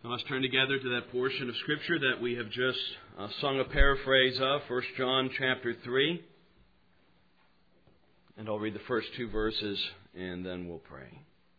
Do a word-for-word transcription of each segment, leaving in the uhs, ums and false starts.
So let's turn together to that portion of Scripture that we have just uh, sung a paraphrase of, First John chapter three. And I'll read the first two verses and then we'll pray.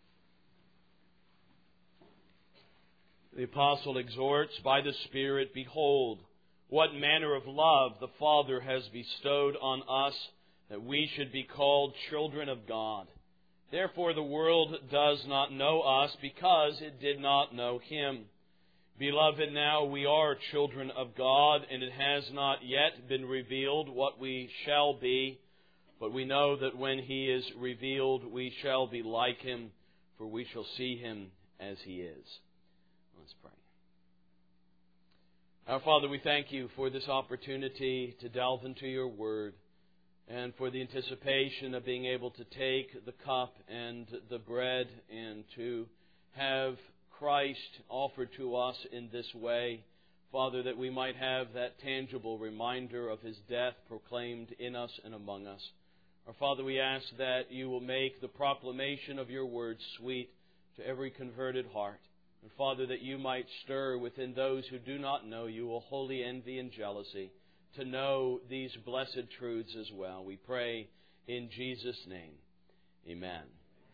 The apostle exhorts by the Spirit, "Behold, what manner of love the Father has bestowed on us, that we should be called children of God. Therefore the world does not know us, because it did not know Him. Beloved, now we are children of God, and it has not yet been revealed what we shall be. But we know that when He is revealed, we shall be like Him, for we shall see Him as He is." Let's pray. Our Father, we thank You for this opportunity to delve into Your Word, and for the anticipation of being able to take the cup and the bread and to have Christ offered to us in this way. Father, that we might have that tangible reminder of His death proclaimed in us and among us. Our Father, we ask that You will make the proclamation of Your word sweet to every converted heart. And Father, that You might stir within those who do not know You a holy envy and jealousy to know these blessed truths as well. We pray in Jesus' name. Amen.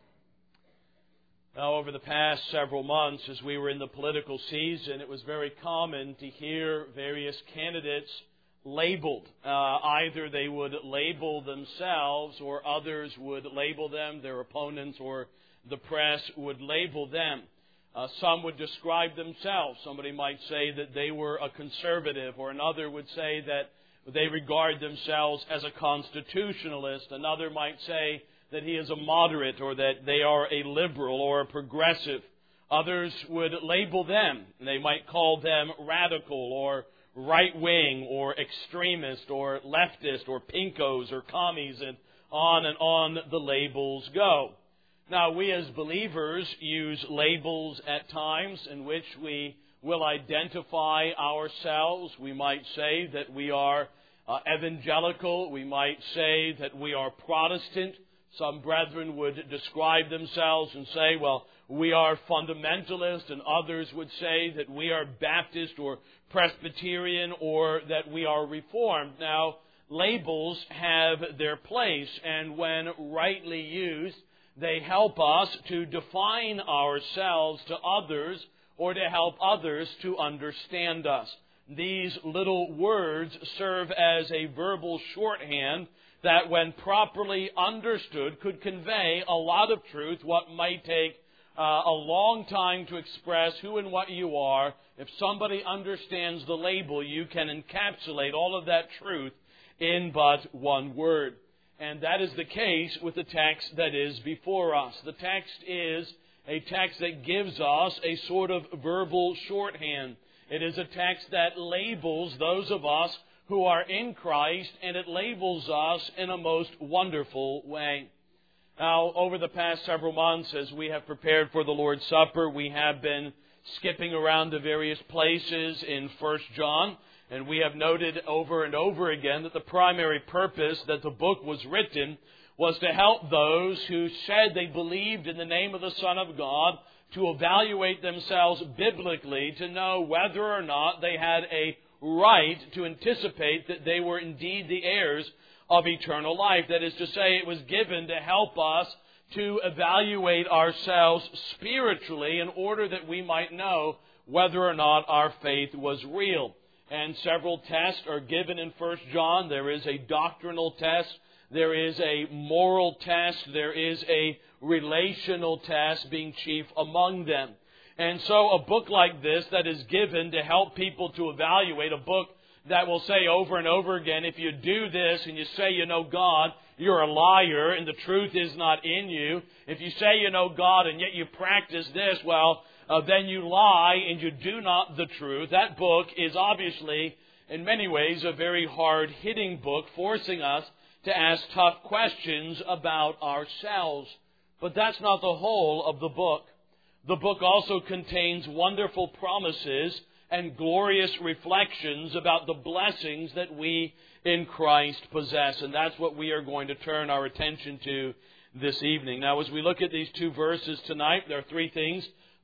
Now, over the past several months, as we were in the political season, it was very common to hear various candidates labeled. Uh, either they would label themselves, or others would label them, their opponents or the press would label them. Uh, some would describe themselves. Somebody might say that they were a conservative, or another would say that they regard themselves as a constitutionalist. Another might say that he is a moderate, or that they are a liberal or a progressive. Others would label them. They might call them radical or right-wing or extremist or leftist or pinkos or commies, and on and on the labels go. Now, we as believers use labels at times in which we will identify ourselves. We might say that we are uh, evangelical. We might say that we are Protestant. Some brethren would describe themselves and say, well, we are fundamentalist, and others would say that we are Baptist or Presbyterian, or that we are Reformed. Now, labels have their place, and when rightly used, they help us to define ourselves to others, or to help others to understand us. These little words serve as a verbal shorthand that, when properly understood, could convey a lot of truth, what might take uh, a long time to express who and what you are. If somebody understands the label, you can encapsulate all of that truth in but one word. And that is the case with the text that is before us. The text is a text that gives us a sort of verbal shorthand. It is a text that labels those of us who are in Christ, and it labels us in a most wonderful way. Now, over the past several months, as we have prepared for the Lord's Supper, we have been skipping around to various places in First John. And we have noted over and over again that the primary purpose that the book was written was to help those who said they believed in the name of the Son of God to evaluate themselves biblically, to know whether or not they had a right to anticipate that they were indeed the heirs of eternal life. That is to say, it was given to help us to evaluate ourselves spiritually in order that we might know whether or not our faith was real. And several tests are given in First John. There is a doctrinal test. There is a moral test. There is a relational test, being chief among them. And so a book like this that is given to help people to evaluate, a book that will say over and over again, if you do this and you say you know God, you're a liar and the truth is not in you. If you say you know God and yet you practice this, well, Uh, then you lie and you do not the truth. That book is obviously, in many ways, a very hard-hitting book, forcing us to ask tough questions about ourselves. But that's not the whole of the book. The book also contains wonderful promises and glorious reflections about the blessings that we in Christ possess. And that's what we are going to turn our attention to this evening. Now, as we look at these two verses tonight, there are three things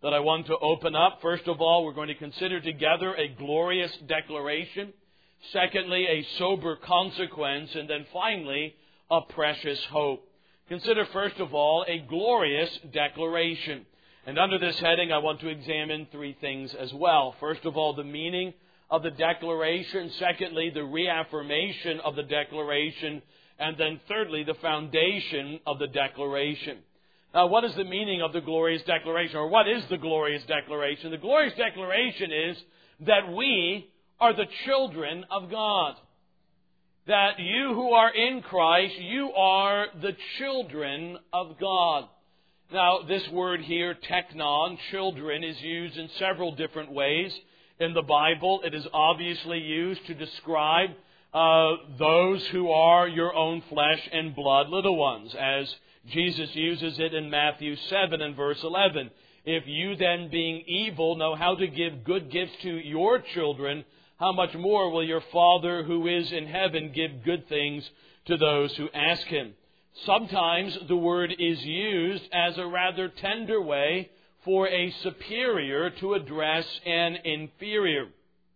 that I want to open up. First of all, we're going to consider together a glorious declaration. Secondly, a sober consequence. And then finally, a precious hope. Consider first of all a glorious declaration. And under this heading, I want to examine three things as well. First of all, the meaning of the declaration. Secondly, the reaffirmation of the declaration. And then thirdly, the foundation of the declaration. Now, what is the meaning of the glorious declaration? Or what is the glorious declaration? The glorious declaration is that we are the children of God. That you who are in Christ, you are the children of God. Now, this word here, teknon, children, is used in several different ways in the Bible. It is obviously used to describe uh, those who are your own flesh and blood little ones, as Jesus uses it in Matthew seven and verse eleven. If you then, being evil, know how to give good gifts to your children, how much more will your Father who is in heaven give good things to those who ask Him? Sometimes the word is used as a rather tender way for a superior to address an inferior.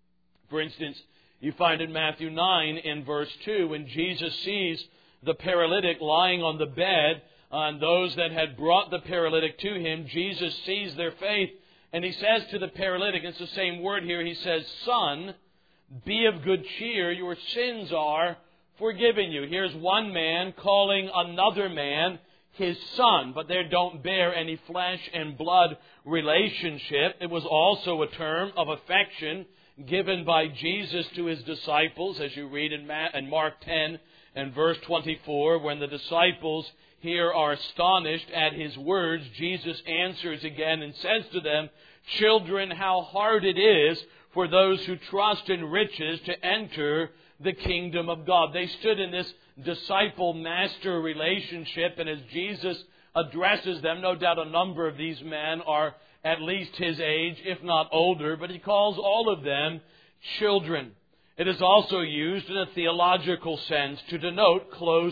For instance, you find in Matthew nine in verse two, when Jesus sees the paralytic lying on the bed, and those that had brought the paralytic to Him, Jesus sees their faith, and He says to the paralytic, it's the same word here, He says, "Son, be of good cheer, your sins are forgiven you." Here's one man calling another man his son, but they don't bear any flesh and blood relationship. It was also a term of affection given by Jesus to His disciples, as you read in Mark ten and verse twenty-four, when the disciples here are astonished at His words, Jesus answers again and says to them, "Children, how hard it is for those who trust in riches to enter the kingdom of God." They stood in this disciple-master relationship, and as Jesus addresses them, no doubt a number of these men are at least His age, if not older, but He calls all of them children. It is also used in a theological sense to denote close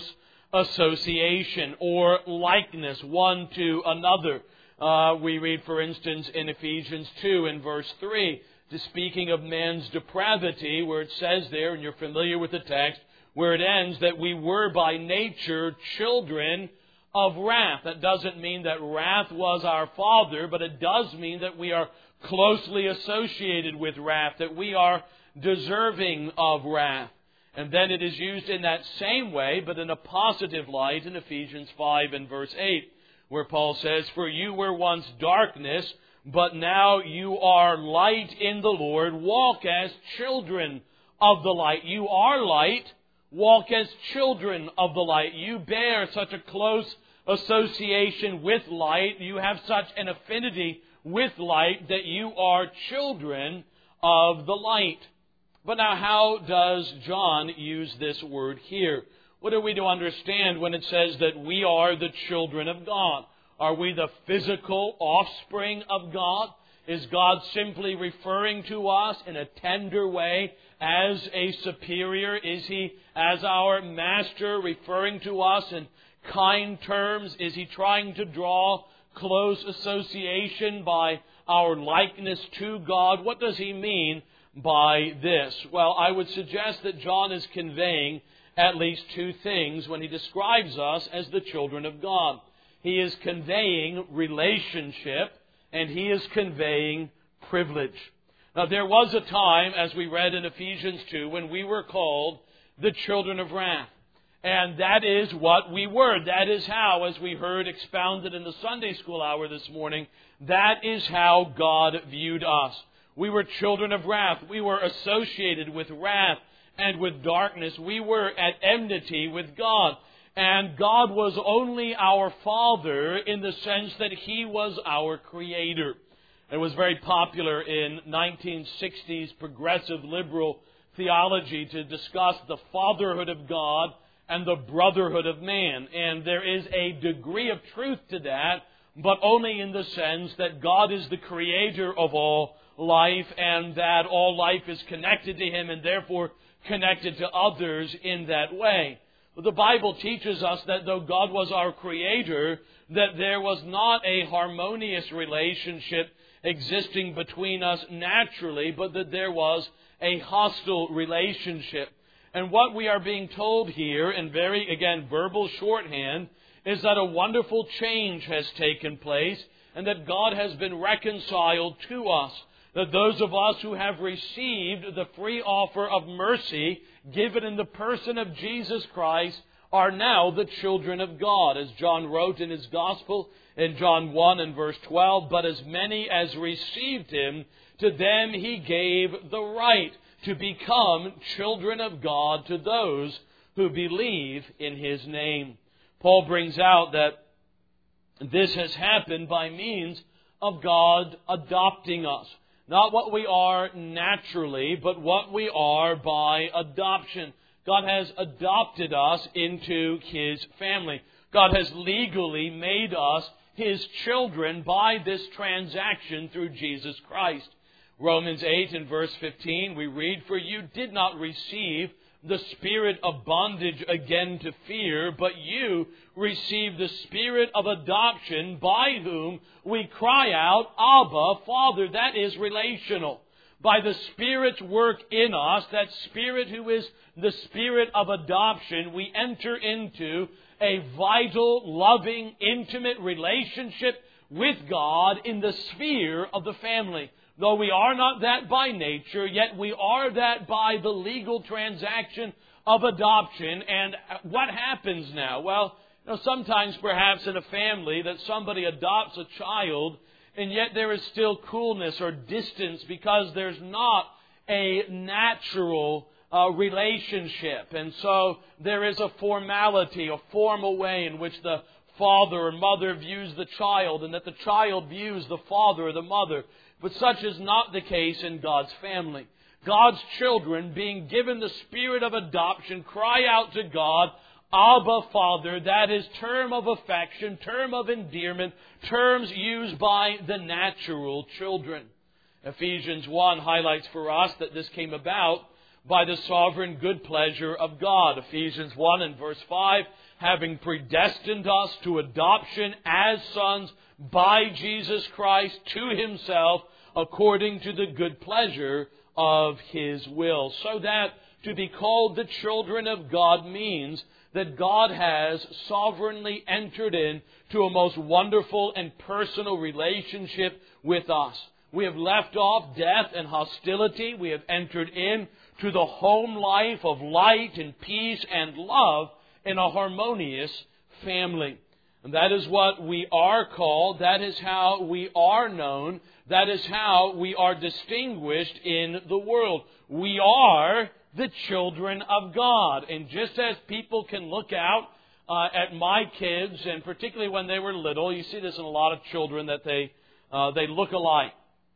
association or likeness one to another. Uh, we read, for instance, in Ephesians two in verse three, to speaking of man's depravity, where it says there, and you're familiar with the text, where it ends that we were by nature children of wrath. That doesn't mean that wrath was our father, but it does mean that we are closely associated with wrath, that we are deserving of wrath. And then it is used in that same way, but in a positive light in Ephesians five and verse eight, where Paul says, "For you were once darkness, but now you are light in the Lord. Walk as children of the light." You are light. Walk as children of the light. You bear such a close association with light. You have such an affinity with light that you are children of the light. But now, how does John use this word here? What are we to understand when it says that we are the children of God? Are we the physical offspring of God? Is God simply referring to us in a tender way as a superior? Is He, as our master, referring to us in kind terms? Is He trying to draw close association by our likeness to God? What does He mean by this? Well, I would suggest that John is conveying at least two things when he describes us as the children of God. He is conveying relationship, and he is conveying privilege. Now, there was a time, as we read in Ephesians two, when we were called the children of wrath. And that is what we were. That is how, as we heard expounded in the Sunday school hour this morning, that is how God viewed us. We were children of wrath. We were associated with wrath and with darkness. We were at enmity with God. And God was only our Father in the sense that He was our Creator. It was very popular in nineteen sixties progressive liberal theology to discuss the fatherhood of God and the brotherhood of man. And there is a degree of truth to that, but only in the sense that God is the Creator of all life, and that all life is connected to Him and therefore connected to others in that way. The Bible teaches us that though God was our Creator, that there was not a harmonious relationship existing between us naturally, but that there was a hostile relationship. And what we are being told here, in very, again, verbal shorthand, is that a wonderful change has taken place and that God has been reconciled to us. That those of us who have received the free offer of mercy given in the person of Jesus Christ are now the children of God. As John wrote in his Gospel in John one and verse twelve, "But as many as received Him, to them He gave the right to become children of God, to those who believe in His name." Paul brings out that this has happened by means of God adopting us. Not what we are naturally, but what we are by adoption. God has adopted us into His family. God has legally made us His children by this transaction through Jesus Christ. Romans eight and verse fifteen, we read, "For you did not receive the spirit of bondage again to fear, but you received the spirit of adoption, by whom we cry out, Abba, Father." That is relational. By the Spirit's work in us, that Spirit who is the Spirit of adoption, we enter into a vital, loving, intimate relationship with God in the sphere of the family. Though we are not that by nature, yet we are that by the legal transaction of adoption. And what happens now? Well, you know, sometimes perhaps in a family that somebody adopts a child, and yet there is still coolness or distance because there's not a natural uh, relationship. And so there is a formality, a formal way in which the father or mother views the child, and that the child views the father or the mother. But such is not the case in God's family. God's children, being given the spirit of adoption, cry out to God, Abba, Father. That is term of affection, term of endearment, terms used by the natural children. Ephesians one highlights for us that this came about by the sovereign good pleasure of God. Ephesians one and verse five, "Having predestined us to adoption as sons by Jesus Christ to Himself, according to the good pleasure of His will." So that to be called the children of God means that God has sovereignly entered in to a most wonderful and personal relationship with us. We have left off death and hostility. We have entered in to the home life of light and peace and love in a harmonious family. And that is what we are called. That is how we are known. That is how we are distinguished in the world. We are the children of God. And just as people can look out uh, at my kids, and particularly when they were little, you see this in a lot of children, that they uh, they look alike.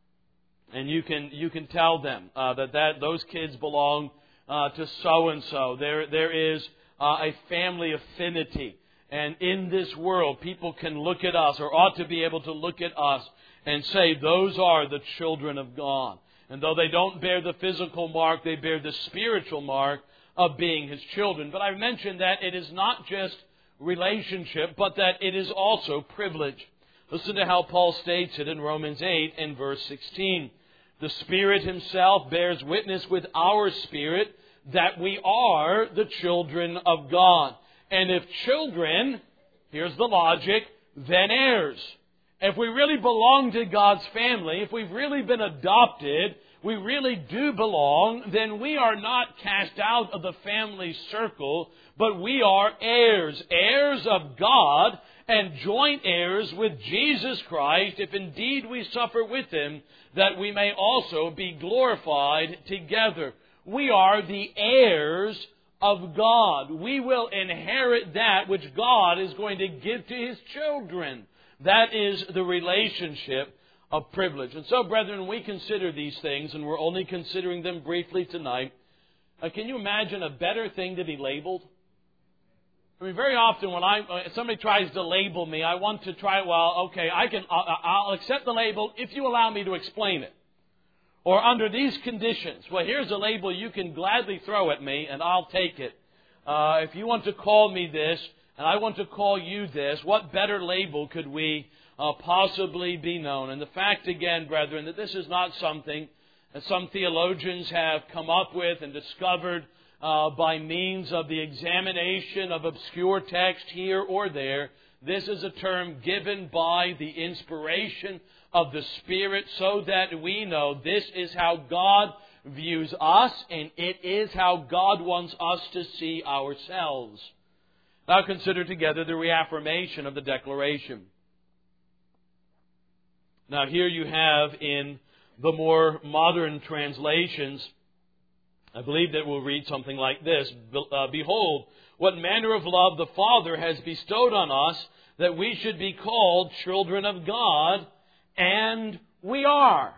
And you can you can tell them uh, that, that those kids belong uh, to so-and-so. There There is uh, a family affinity. And in this world, people can look at us, or ought to be able to look at us, and say, those are the children of God. And though they don't bear the physical mark, they bear the spiritual mark of being His children. But I mentioned that it is not just relationship, but that it is also privilege. Listen to how Paul states it in Romans eight and verse sixteen. "The Spirit Himself bears witness with our spirit that we are the children of God. And if children," here's the logic, "then heirs." If we really belong to God's family, if we've really been adopted, we really do belong, then we are not cast out of the family circle, but we are heirs, heirs of God, and joint heirs with Jesus Christ, if indeed we suffer with Him, that we may also be glorified together. We are the heirs of God. We will inherit that which God is going to give to His children. That is the relationship of privilege. And so, brethren, we consider these things, and we're only considering them briefly tonight. Uh, can you imagine a better thing to be labeled? I mean, very often when I uh, somebody tries to label me, I want to try, well, okay, I can, I'll, I'll accept the label if you allow me to explain it. Or under these conditions, well, here's a label you can gladly throw at me, and I'll take it. uh, if you want to call me this, and I want to call you this, what better label could we uh, possibly be known? And the fact again, brethren, that this is not something that some theologians have come up with and discovered uh, by means of the examination of obscure text here or there. This is a term given by the inspiration of the Spirit so that we know this is how God views us, and it is how God wants us to see ourselves. Now consider together the reaffirmation of the declaration. Now here you have in the more modern translations, I believe that we'll read something like this. Behold, what manner of love the Father has bestowed on us, that we should be called children of God, and we are.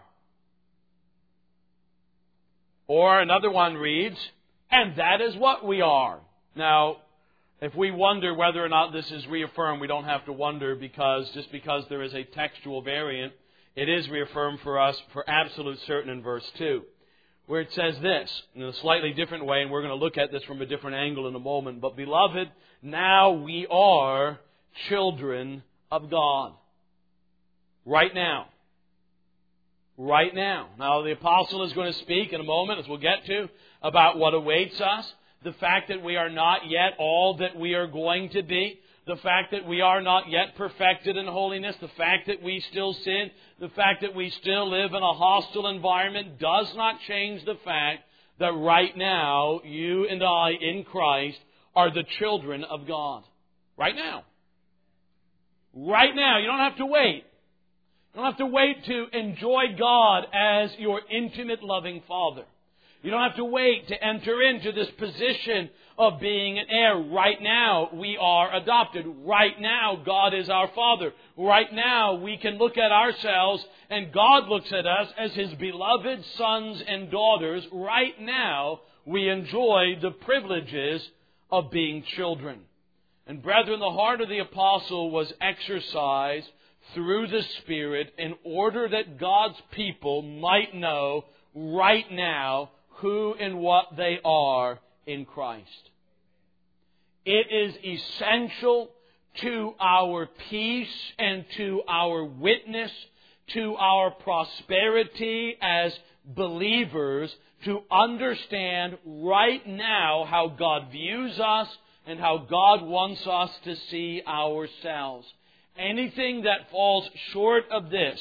Or another one reads, and that is what we are. Now, if we wonder whether or not this is reaffirmed, we don't have to wonder, because just because there is a textual variant, it is reaffirmed for us for absolute certain in verse two, where it says this in a slightly different way, and we're going to look at this from a different angle in a moment. But beloved, now we are children of God. Right now. Right now. Now the apostle is going to speak in a moment, as we'll get to, about what awaits us. The fact that we are not yet all that we are going to be. The fact that we are not yet perfected in holiness. The fact that we still sin. The fact that we still live in a hostile environment does not change the fact that right now, you and I in Christ are the children of God. Right now. Right now. You don't have to wait. You don't have to wait to enjoy God as your intimate, loving Father. You don't have to wait to enter into this position of being an heir. Right now, we are adopted. Right now, God is our Father. Right now, we can look at ourselves and God looks at us as His beloved sons and daughters. Right now, we enjoy the privileges of being children. And brethren, the heart of the apostle was exercised through the Spirit in order that God's people might know right now who and what they are in Christ. It is essential to our peace and to our witness, to our prosperity as believers, to understand right now how God views us and how God wants us to see ourselves. Anything that falls short of this,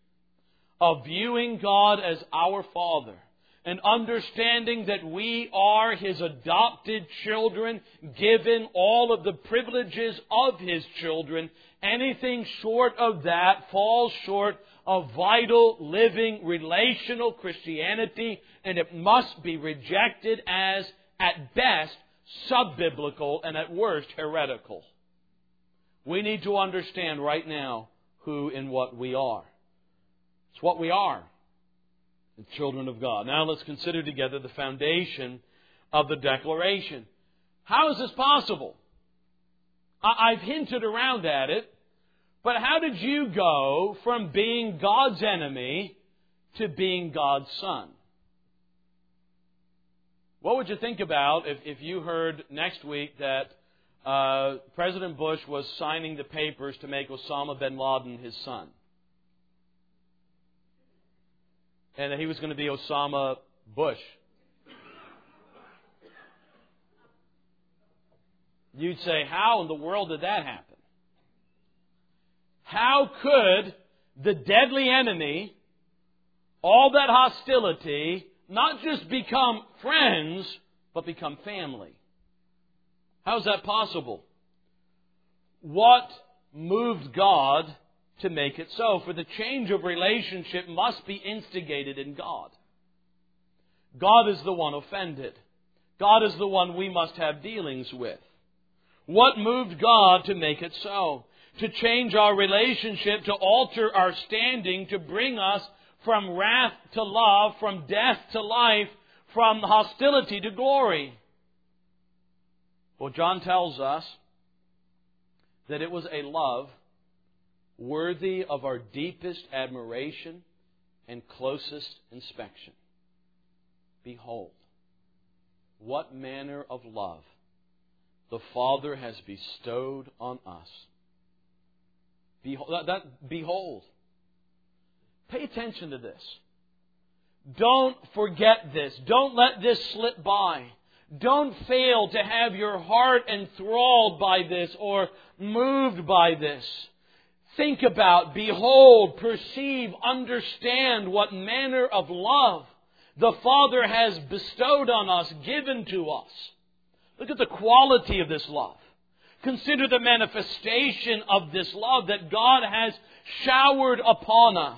of viewing God as our Father, and understanding that we are His adopted children, given all of the privileges of His children, anything short of that falls short of vital, living, relational Christianity, and it must be rejected as, at best, sub-biblical and at worst, heretical. We need to understand right now who and what we are. It's what we are. The children of God. Now let's consider together the foundation of the declaration. How is this possible? I've hinted around at it, but how did you go from being God's enemy to being God's son? What would you think about if, if you heard next week that uh, President Bush was signing the papers to make Osama bin Laden his son? And that he was going to be Osama Bush. You'd say, how in the world did that happen? How could the deadly enemy, all that hostility, not just become friends, but become family? How is that possible? What moved God to make it so? For the change of relationship must be instigated in God. God is the one offended. God is the one we must have dealings with. What moved God to make it so? To change our relationship, to alter our standing, to bring us from wrath to love, from death to life, from hostility to glory. Well, John tells us that it was a love worthy of our deepest admiration and closest inspection. Behold, what manner of love the Father has bestowed on us. Behold, that, that, behold. Pay attention to this. Don't forget this. Don't let this slip by. Don't fail to have your heart enthralled by this or moved by this. Think about, behold, perceive, understand what manner of love the Father has bestowed on us, given to us. Look at the quality of this love. Consider the manifestation of this love that God has showered upon us.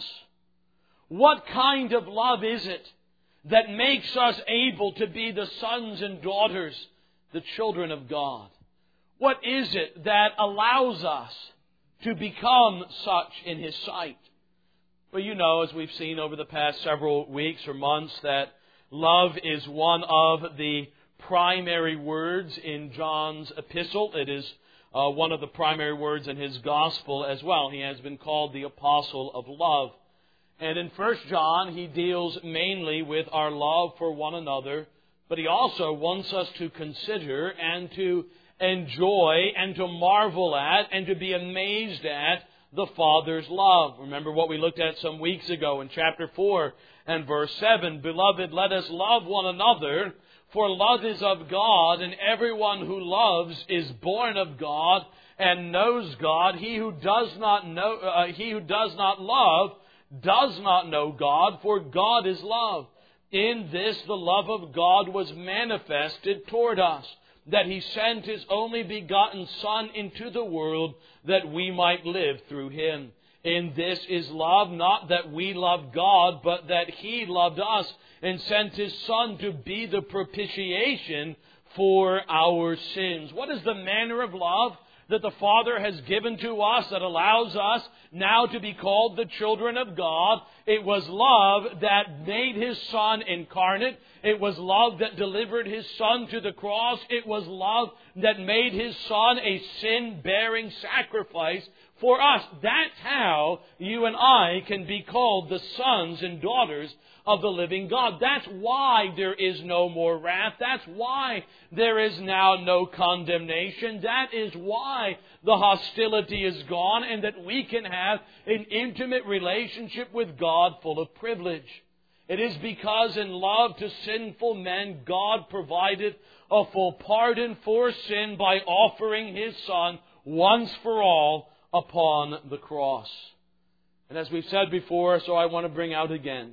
What kind of love is it that makes us able to be the sons and daughters, the children of God? What is it that allows us to become such in His sight? Well, you know, as we've seen over the past several weeks or months, that love is one of the primary words in John's epistle. It is uh, one of the primary words in his gospel as well. He has been called the apostle of love. And in First John, he deals mainly with our love for one another, but he also wants us to consider and to enjoy and to marvel at and to be amazed at the Father's love. Remember what we looked at some weeks ago in chapter four and verse seven. Beloved, let us love one another, for love is of God, and everyone who loves is born of God and knows God. He who does not know, uh, he who does not love does not know God, for God is love. In this the love of God was manifested toward us, that He sent His only begotten Son into the world, that we might live through Him. In this is love, not that we love God, but that He loved us and sent His Son to be the propitiation for our sins. What is the manner of love that the Father has given to us that allows us now to be called the children of God? It was love that made His Son incarnate. It was love that delivered His Son to the cross. It was love that made His Son a sin-bearing sacrifice for us. That's how you and I can be called the sons and daughters of the living God. That's why there is no more wrath. That's why there is now no condemnation. That is why the hostility is gone, and that we can have an intimate relationship with God full of privilege. It is because in love to sinful men, God provided a full pardon for sin by offering His Son once for all upon the cross. And as we've said before, so I want to bring out again,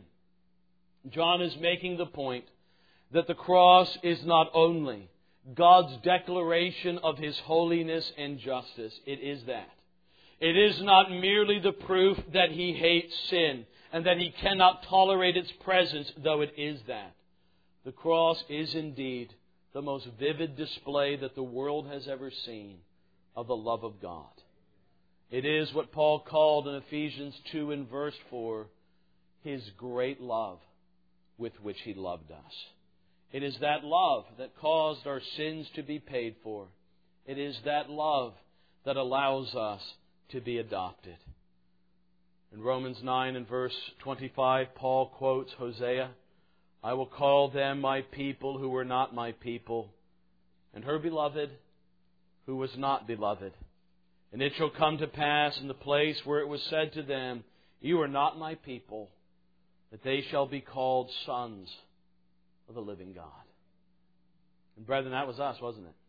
John is making the point that the cross is not only God's declaration of His holiness and justice. It is that. It is not merely the proof that He hates sin and that He cannot tolerate its presence, though it is that. The cross is indeed the most vivid display that the world has ever seen of the love of God. It is what Paul called in Ephesians two and verse four, His great love with which He loved us. It is that love that caused our sins to be paid for. It is that love that allows us to be adopted. In Romans nine and verse twenty-five, Paul quotes Hosea, I will call them my people who were not my people, and her beloved who was not beloved. And it shall come to pass in the place where it was said to them, you are not my people, that they shall be called sons of the living God. And brethren, that was us, wasn't it?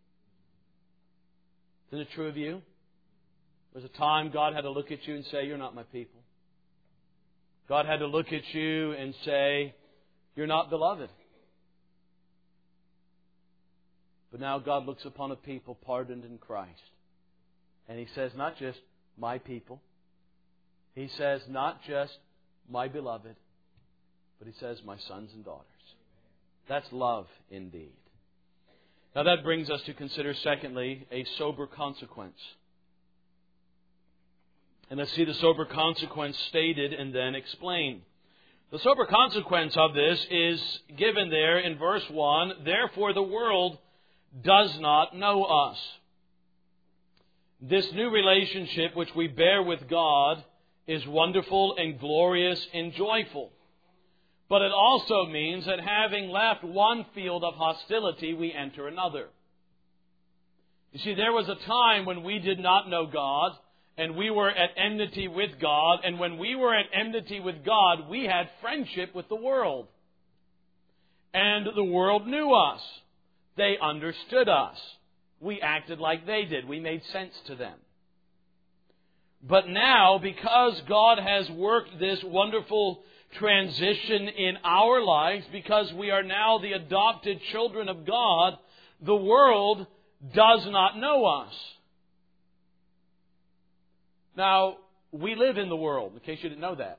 Isn't it true of you? There was a time God had to look at you and say, you're not my people. God had to look at you and say, you're not beloved. But now God looks upon a people pardoned in Christ. And He says, not just my people. He says, not just my beloved. But He says, my sons and daughters. That's love indeed. Now that brings us to consider, secondly, a sober consequence. And let's see the sober consequence stated and then explained. The sober consequence of this is given there in verse one. Therefore the world does not know us. This new relationship which we bear with God is wonderful and glorious and joyful. But it also means that having left one field of hostility, we enter another. You see, there was a time when we did not know God, and we were at enmity with God, and when we were at enmity with God, we had friendship with the world. And the world knew us. They understood us. We acted like they did. We made sense to them. But now, because God has worked this wonderful transition in our lives, because we are now the adopted children of God, the world does not know us. Now, we live in the world, in case you didn't know that.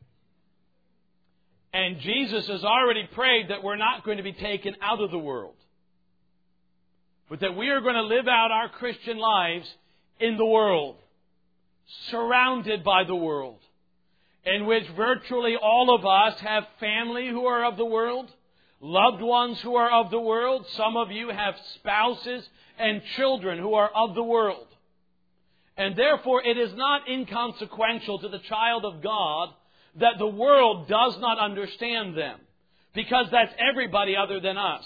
And Jesus has already prayed that we're not going to be taken out of the world, but that we are going to live out our Christian lives in the world, surrounded by the world, in which virtually all of us have family who are of the world, loved ones who are of the world. Some of you have spouses and children who are of the world. And therefore, it is not inconsequential to the child of God that the world does not understand them, because that's everybody other than us,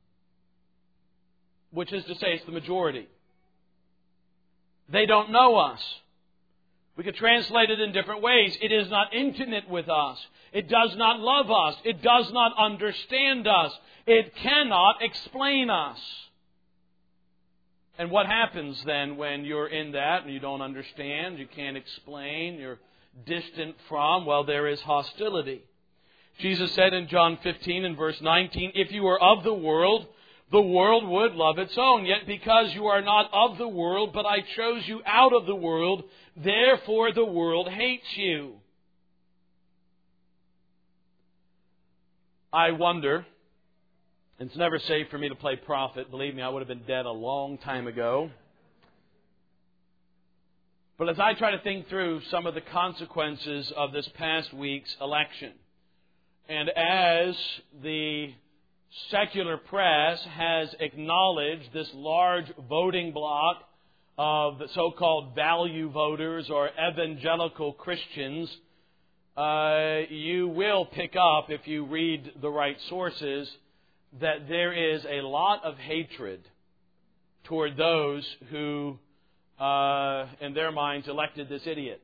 which is to say it's the majority. They don't know us. We could translate it in different ways. It is not intimate with us. It does not love us. It does not understand us. It cannot explain us. And what happens then when you're in that and you don't understand, you can't explain, you're distant from? Well, there is hostility. Jesus said in John fifteen and verse nineteen, if you were of the world, the world would love its own. Yet because you are not of the world, but I chose you out of the world, therefore the world hates you. I wonder, it's never safe for me to play prophet. Believe me, I would have been dead a long time ago. But as I try to think through some of the consequences of this past week's election, and as the secular press has acknowledged this large voting bloc of the so-called value voters or evangelical Christians, uh, you will pick up, if you read the right sources, that there is a lot of hatred toward those who, uh, in their minds, elected this idiot.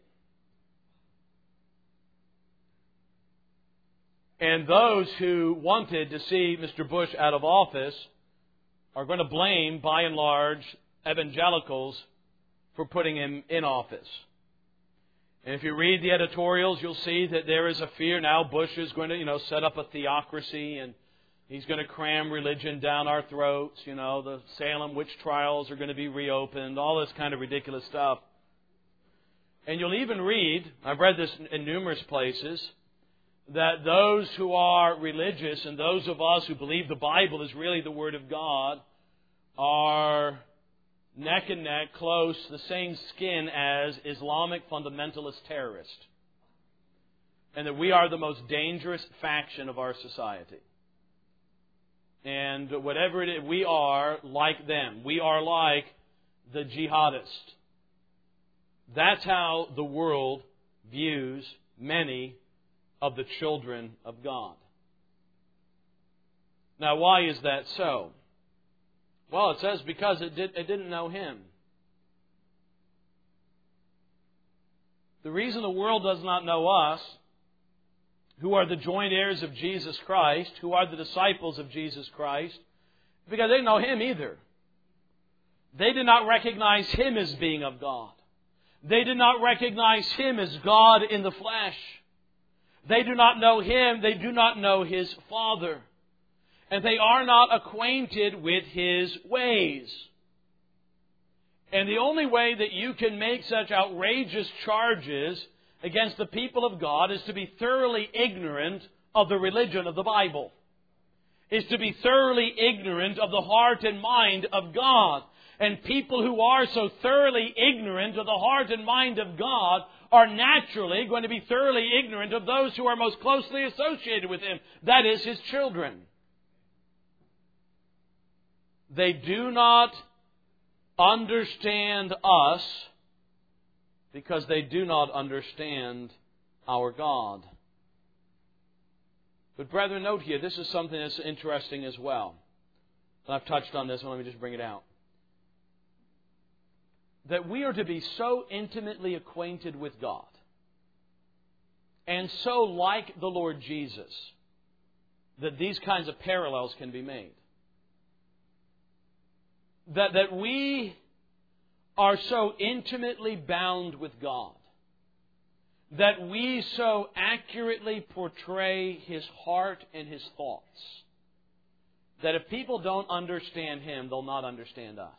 And those who wanted to see Mister Bush out of office are going to blame, by and large, evangelicals for putting him in office. And if you read the editorials, you'll see that there is a fear now Bush is going to, you know, set up a theocracy and he's going to cram religion down our throats. You know, the Salem witch trials are going to be reopened, all this kind of ridiculous stuff. And you'll even read, I've read this in numerous places, that those who are religious and those of us who believe the Bible is really the Word of God are neck and neck, close, the same skin as Islamic fundamentalist terrorists. And that we are the most dangerous faction of our society. And whatever it is, we are like them. We are like the jihadists. That's how the world views many of the children of God. Now, why is that so? Well, it says because it, did, it didn't know Him. The reason the world does not know us, who are the joint heirs of Jesus Christ, who are the disciples of Jesus Christ, because they didn't know Him either. They did not recognize Him as being of God. They did not recognize Him as God in the flesh. They do not know Him. They do not know His Father. And they are not acquainted with His ways. And the only way that you can make such outrageous charges against the people of God is to be thoroughly ignorant of the religion of the Bible. Is to be thoroughly ignorant of the heart and mind of God. And people who are so thoroughly ignorant of the heart and mind of God are naturally going to be thoroughly ignorant of those who are most closely associated with Him. That is, His children. They do not understand us because they do not understand our God. But brethren, note here, this is something that's interesting as well. And I've touched on this, and let me just bring it out. that we are to be so intimately acquainted with God and so like the Lord Jesus that these kinds of parallels can be made. That, that we are so intimately bound with God, that we so accurately portray His heart and His thoughts, that if people don't understand Him, they'll not understand us.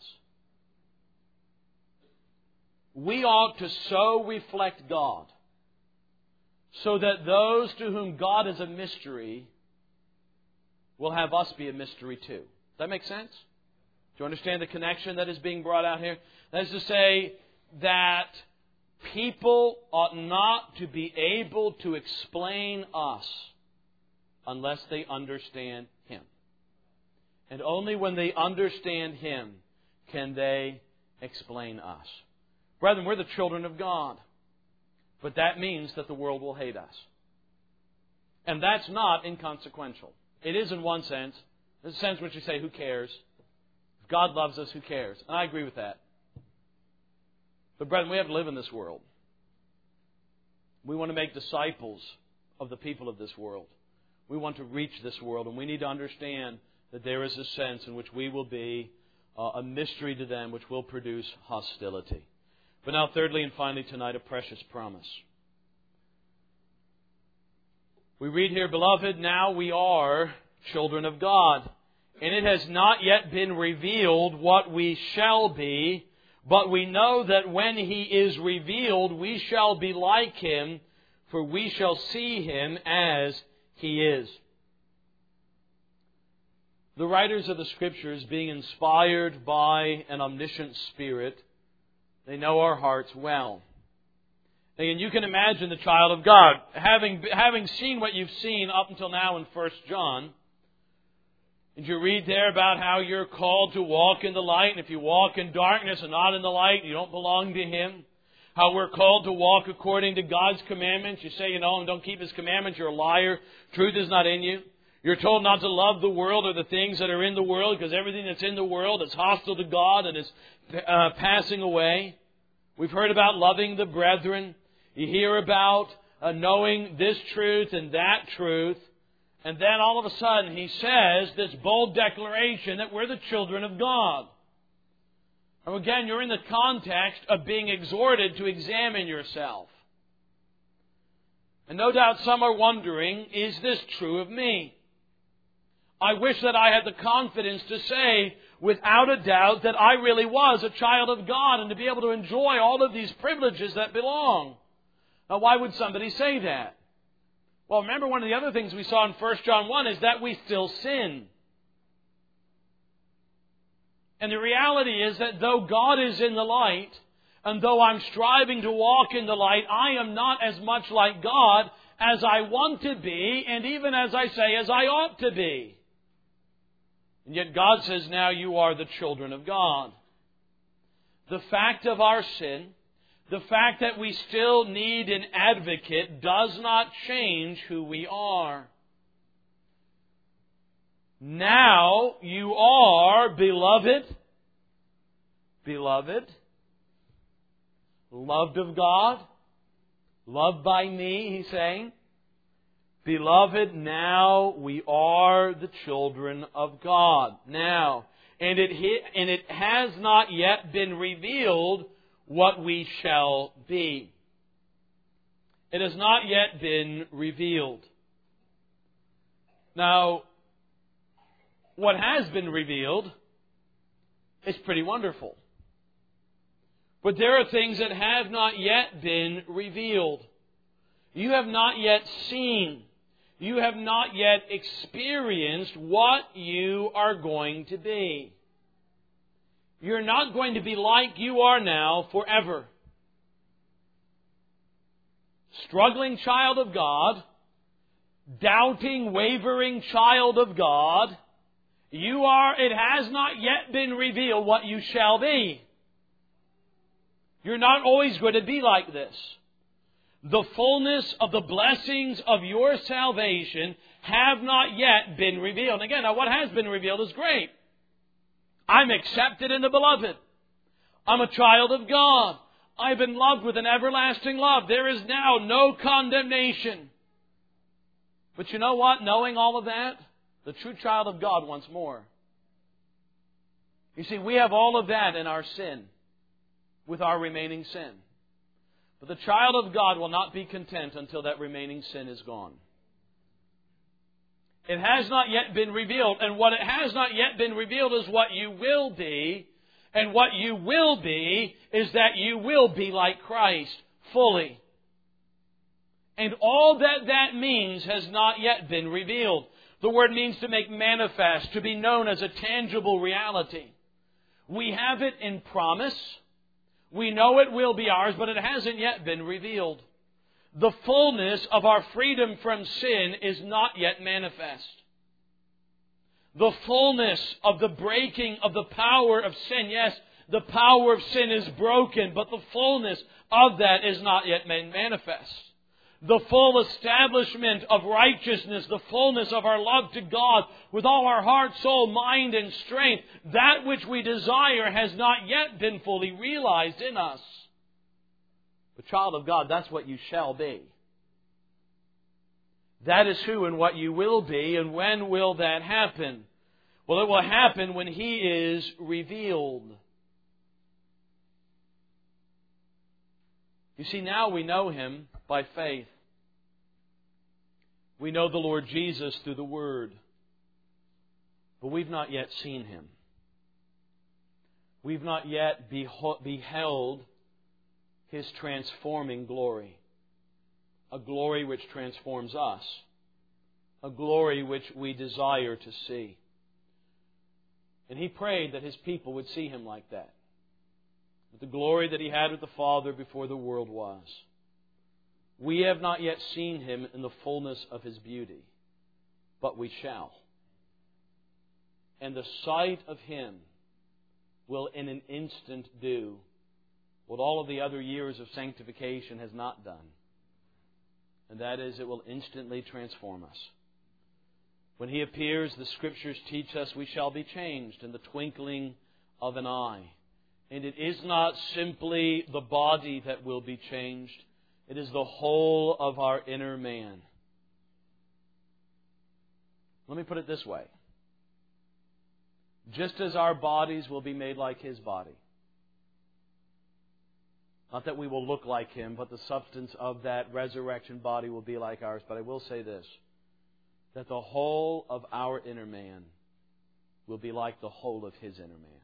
We ought to so reflect God so that those to whom God is a mystery will have us be a mystery too. Does that make sense? Do you understand the connection that is being brought out here? That is to say that people ought not to be able to explain us unless they understand Him. And only when they understand Him can they explain us. Brethren, we're the children of God. But that means that the world will hate us. And that's not inconsequential. It is in one sense. There's a sense in which you say, who cares? If God loves us, who cares? And I agree with that. But brethren, we have to live in this world. We want to make disciples of the people of this world. We want to reach this world, and we need to understand that there is a sense in which we will be uh, a mystery to them, which will produce hostility. But now, thirdly and finally tonight, a precious promise. We read here, Beloved, now we are children of God, and it has not yet been revealed what we shall be, but we know that when He is revealed, we shall be like Him, for we shall see Him as He is. The writers of the Scriptures, being inspired by an omniscient Spirit, they know our hearts well. And you can imagine the child of God, having, having seen what you've seen up until now in First John, and you read there about how you're called to walk in the light, and if you walk in darkness and not in the light, you don't belong to Him. How we're called to walk according to God's commandments. You say, you know, and don't keep His commandments, you're a liar. Truth is not in you. You're told not to love the world or the things that are in the world, because everything that's in the world is hostile to God and is uh, passing away. We've heard about loving the brethren. You hear about uh, knowing this truth and that truth. And then all of a sudden He says this bold declaration that we're the children of God. And again, you're in the context of being exhorted to examine yourself. And no doubt some are wondering, is this true of me? I wish that I had the confidence to say without a doubt that I really was a child of God and to be able to enjoy all of these privileges that belong. Now, why would somebody say that? Well, remember, one of the other things we saw in First John one is that we still sin. And the reality is that though God is in the light, and though I'm striving to walk in the light, I am not as much like God as I want to be, and even as I say, as I ought to be. And yet God says, now you are the children of God. The fact of our sin, the fact that we still need an advocate, does not change who we are. Now you are beloved, beloved, loved of God, loved by me, He's saying. Beloved, now we are the children of God. Now, and it and it has not yet been revealed what we shall be. It has not yet been revealed. Now, what has been revealed is pretty wonderful. But there are things that have not yet been revealed. You have not yet seen. You have not yet experienced what you are going to be. You're not going to be like you are now forever. Struggling child of God, doubting, wavering child of God, you are, it has not yet been revealed what you shall be. You're not always going to be like this. The fullness of the blessings of your salvation have not yet been revealed. And again, now what has been revealed is great. I'm accepted in the Beloved. I'm a child of God. I've been loved with an everlasting love. There is now no condemnation. But you know what? Knowing all of that, the true child of God wants more. You see, we have all of that in our sin, with our remaining sin. But the child of God will not be content until that remaining sin is gone. It has not yet been revealed. And what it has not yet been revealed is what you will be. And what you will be is that you will be like Christ fully. And all that that means has not yet been revealed. The word means to make manifest, to be known as a tangible reality. We have it in promise. We know it will be ours, but it hasn't yet been revealed. The fullness of our freedom from sin is not yet manifest. The fullness of the breaking of the power of sin. Yes, the power of sin is broken, but the fullness of that is not yet made manifest. The full establishment of righteousness, the fullness of our love to God with all our heart, soul, mind, and strength, that which we desire has not yet been fully realized in us. But child of God, that's what you shall be. That is who and what you will be. And when will that happen? Well, it will happen when He is revealed. You see, now we know Him by faith. We know the Lord Jesus through the Word. But we've not yet seen Him. We've not yet beheld His transforming glory. A glory which transforms us. A glory which we desire to see. And He prayed that His people would see Him like that. With the glory that He had with the Father before the world was. We have not yet seen Him in the fullness of His beauty. But we shall. And the sight of Him will in an instant do what all of the other years of sanctification has not done. And that is, it will instantly transform us. When He appears, the Scriptures teach us we shall be changed in the twinkling of an eye. And it is not simply the body that will be changed. It is the whole of our inner man. Let me put it this way. Just as our bodies will be made like His body. Not that we will look like Him, but the substance of that resurrection body will be like ours. But I will say this, that the whole of our inner man will be like the whole of His inner man.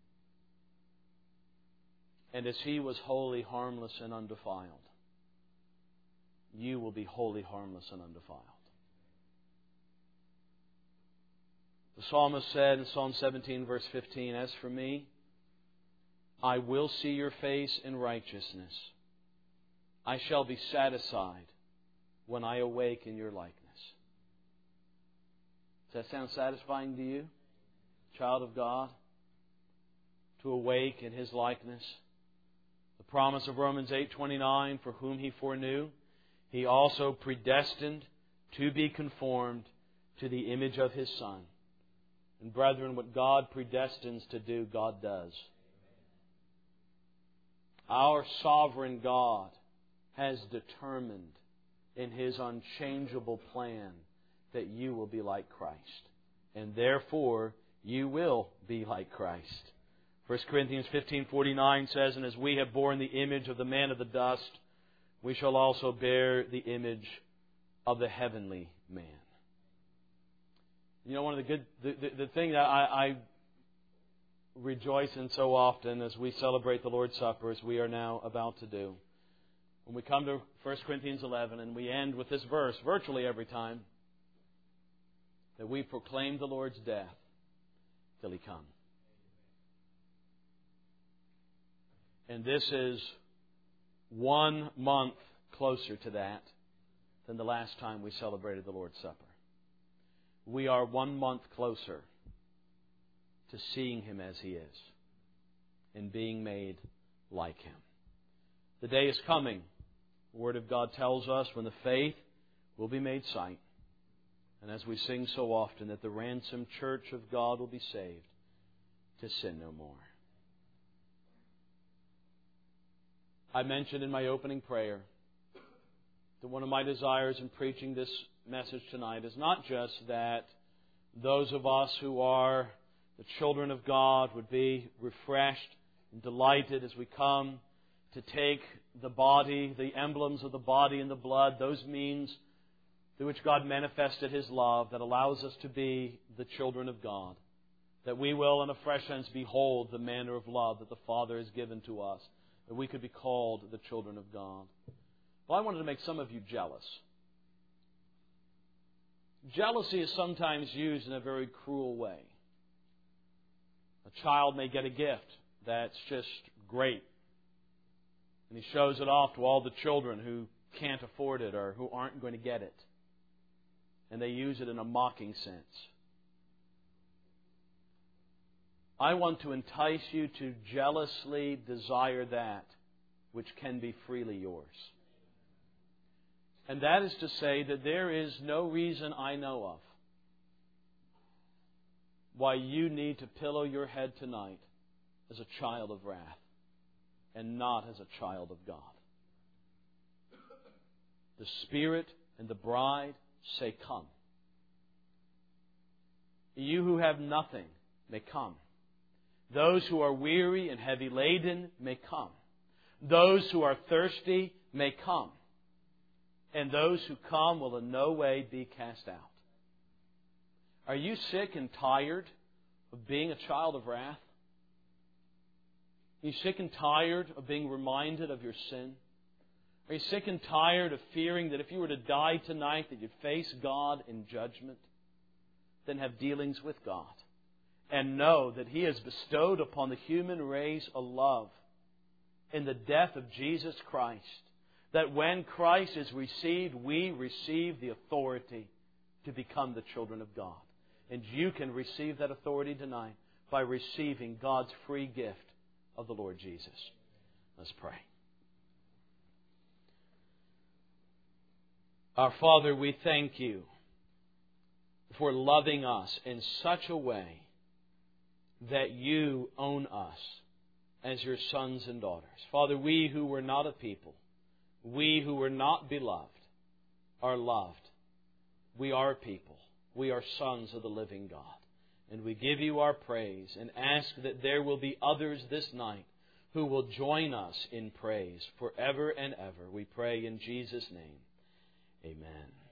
And as He was holy, harmless, and undefiled, you will be holy, harmless, and undefiled. The psalmist said in Psalm seventeen, verse fifteen, "As for me, I will see your face in righteousness. I shall be satisfied when I awake in your likeness." Does that sound satisfying to you, child of God? To awake in His likeness? The promise of Romans eight twenty-nine, "For whom He foreknew, He also predestined to be conformed to the image of His Son." And brethren, what God predestines to do, God does. Our sovereign God has determined in His unchangeable plan that you will be like Christ. And therefore, you will be like Christ. First Corinthians fifteen forty-nine says, "And as we have borne the image of the man of the dust, we shall also bear the image of the heavenly man." You know, one of the good, the, the, the thing that I, I rejoice in so often as we celebrate the Lord's Supper, as we are now about to do, when we come to First Corinthians eleven and we end with this verse virtually every time, that we proclaim the Lord's death till He come. And this is one month closer to that than the last time we celebrated the Lord's Supper. We are one month closer to seeing Him as He is and being made like Him. The day is coming, the Word of God tells us, when the faith will be made sight. And as we sing so often, that the ransomed church of God will be saved to sin no more. I mentioned in my opening prayer that one of my desires in preaching this message tonight is not just that those of us who are the children of God would be refreshed and delighted as we come to take the body, the emblems of the body and the blood, those means through which God manifested His love that allows us to be the children of God. That we will, in a fresh sense, behold the manner of love that the Father has given to us. That we could be called the children of God. Well, I wanted to make some of you jealous. Jealousy is sometimes used in a very cruel way. A child may get a gift that's just great. And he shows it off to all the children who can't afford it or who aren't going to get it. And they use it in a mocking sense. I want to entice you to jealously desire that which can be freely yours. And that is to say that there is no reason I know of why you need to pillow your head tonight as a child of wrath and not as a child of God. The Spirit and the bride say, come. You who have nothing may come. Those who are weary and heavy laden may come. Those who are thirsty may come. And those who come will in no way be cast out. Are you sick and tired of being a child of wrath? Are you sick and tired of being reminded of your sin? Are you sick and tired of fearing that if you were to die tonight that you'd face God in judgment? Then have dealings with God. And know that He has bestowed upon the human race a love in the death of Jesus Christ. That when Christ is received, we receive the authority to become the children of God. And you can receive that authority tonight by receiving God's free gift of the Lord Jesus. Let's pray. Our Father, we thank You for loving us in such a way that You own us as Your sons and daughters. Father, we who were not a people, we who were not beloved, are loved. We are a people. We are sons of the living God. And we give You our praise and ask that there will be others this night who will join us in praise forever and ever. We pray in Jesus' name. Amen.